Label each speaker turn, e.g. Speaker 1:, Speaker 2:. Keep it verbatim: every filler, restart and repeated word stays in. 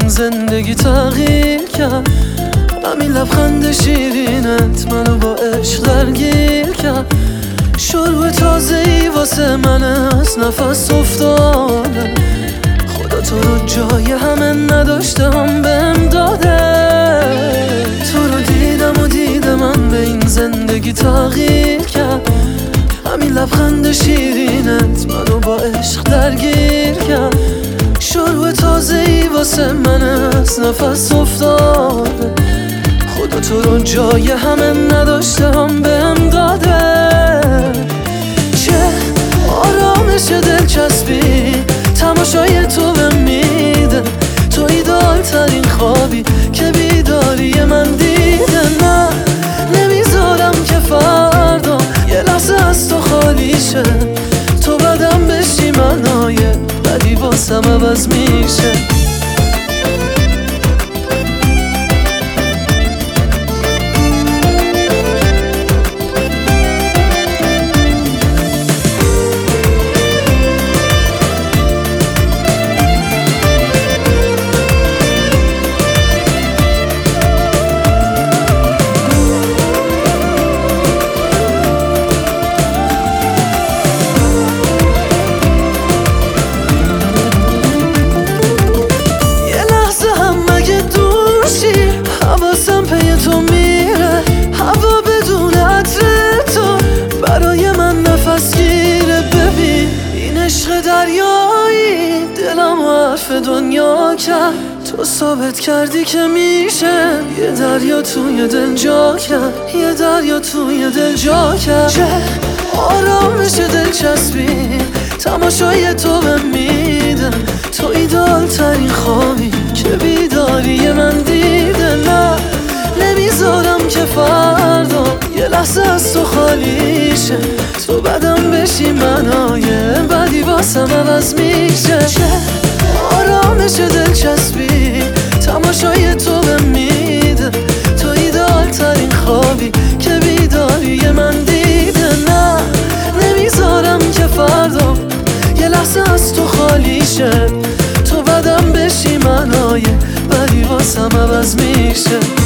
Speaker 1: زندگی تغییر کرد. همین لبخند شیرینت منو با عشق درگیر کرد. شروع تازه‌ای واسه من از نفس افتاده. خدا تو رو جای همه نداشتم بهم داده. تو رو دیدم و دیدم من به این زندگی تغییر کرد. همین لبخند شیرینت منو با عشق درگیر کرد. شروع تازه‌ای واسه من از نفس افتاده. خدا تو رو جای همه نداشتم بهم داده. چه آرامش دلچسبی تماشای تو بهم میده. تو ایدال ترین خوابی که بیداری من دیده. نه نمیذارم که فردا یه لحظه از تو خالی شه. تو بدم بشی منای بدی واسم عوض میشه. حواسم پی تو میره، هوا بدون عطر تو برای من نفس گیره. ببین این عشق دریایی دلم و حرف دنیا کرد. تو ثابت کردی که میشه یه دریا توی دل جا کرد. یه دریا توی دل جا کرد. چه آرامش دلچسبی تماشای تو بهم میده. تو ایدال ترین خوابی که بیداری من دیده. نه نمیذارم که فردا یه لحظه از تو خالی شه. تو بدم بشی منای بدی واسم عوض میشه. چه آرامش دلچسبی تماشای تو بهم میده. تو ایدال ترین خوابی که بیداری من دیده. نه نمیذارم که فردا یه لحظه از تو خالی شه. تو بدم بشی منای بدی واسم عوض میشه.